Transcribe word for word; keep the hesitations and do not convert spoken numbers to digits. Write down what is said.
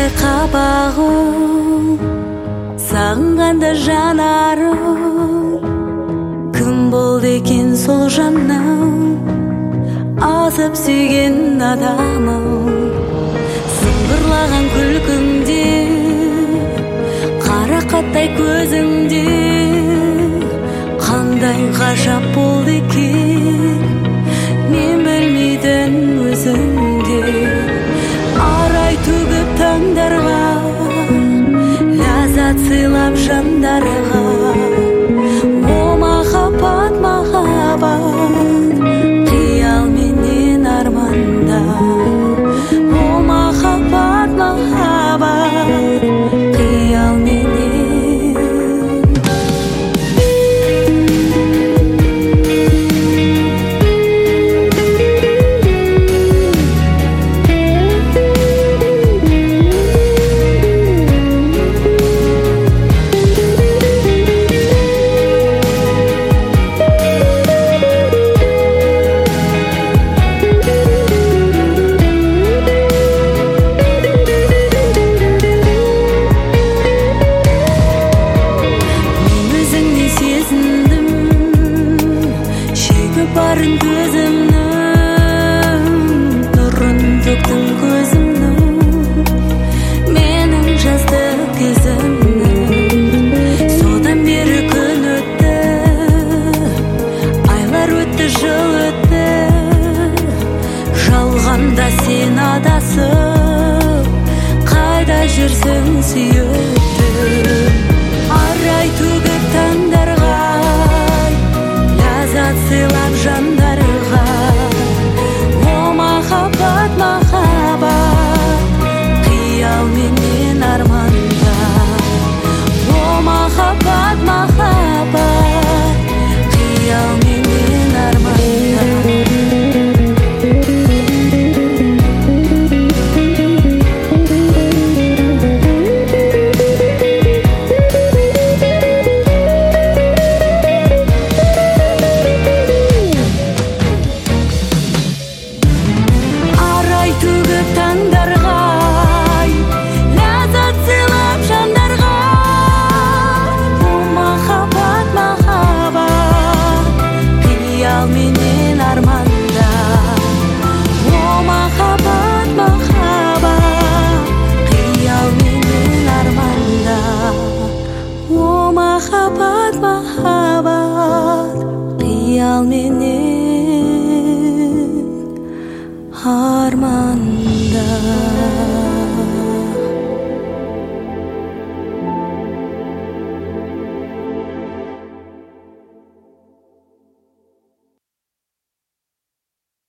Ай қабағым, сағынғанда жанарым, кім болды екен сол жаным, азып сүйген адамым. Сыңғырлаған күлкіңде, қарақаттай көзіңде, қандай ғажап болды екен, мен білмейтін өзіңде. Арай төгіп таңдарға, ләззат сыйлап жандарға. О махаббат, махаббат, қиял менен арманда. О махаббат, махаббат, қиял менен. Барын көзімнің, нұрын төктің көзімнің, менің жастық кезімнің. Содан бері күн өтті, айлар өтті, жыл өтті, жалғанда сен адасып, қайда жүрсің сүйіктім. Арай төгіп таңдарға, ләззат сыйлап жандарға. О махаббат, махаббат, қиял менен арманда. О махаббат, махаббат, қиял менен арманда. Төгіп таңдарға, ләззат сыйлап жандарға. О махаббат, махаббат, қиял менен арманда. О махаббат, махаббат, қиял менен арманда. О махаббат, махаббат, қиял менен арманда.